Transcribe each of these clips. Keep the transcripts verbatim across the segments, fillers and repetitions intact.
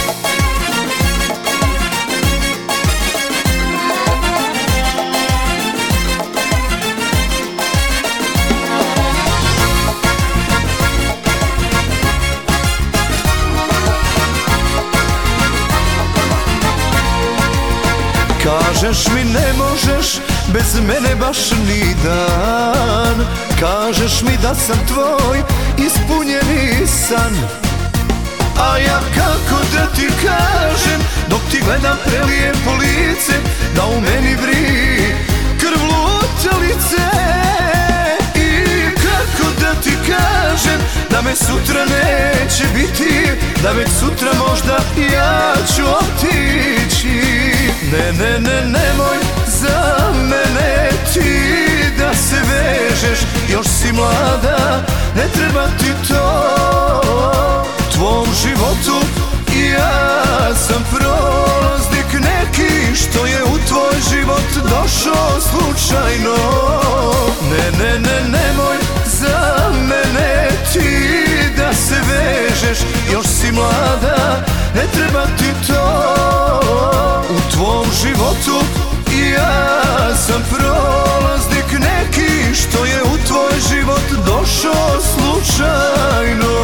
Kažeš mi ne možeš bez mene baš ni dan, kažeš mi da sam tvoj ispunjeni san. A ja kako da ti kažem, dok ti gledam prelijepo lice, da u meni vri krv lutalice. I kako da ti kažem, da me sutra neće biti, da već sutra možda ja ću otići. Ne, ne, ne, nemoj za mene ti da se vežeš, još si mlada, ne treba ti to. Tvom životu i ja sam prolaznik neki, što je u tvoj život došao slučajno. Ne, ne, ne, nemoj za mene ti da se vežeš, još si mlada, ne treba ti to. U tvom životu i ja sam prolaznik neki, što je u tvoj život došao slučajno.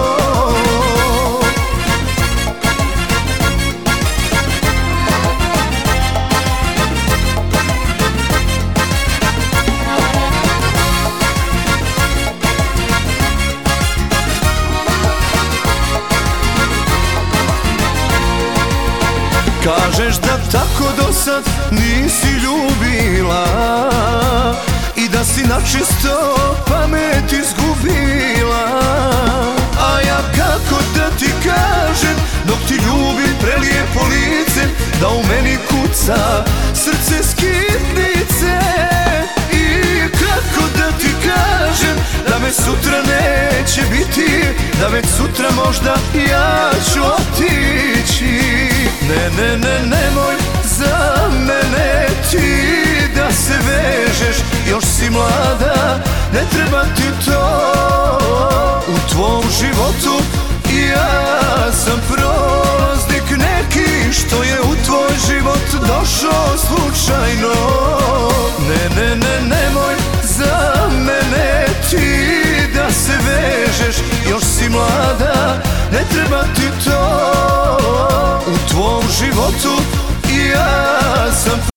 Kažeš da tako do sad nisi ljubila i da si načisto pamet izgubila. A ja kako da ti kažem, dok ti ljubim prelijepo lice, da u meni kuca srce skitnice. I kako da ti kažem, da me sutra neće biti, da već sutra možda ja ću otići. Ne, ne, ne, nemoj za mene ti da se vežeš, još si mlada, ne treba ti to. U tvom životu i ja sam prolaznik neki, što je u tvoj život došao slučajno. Ne, ne, ne, nemoj za mene ti da se vežeš, još si mlada, ne treba ti to. U tvom životu i ja sam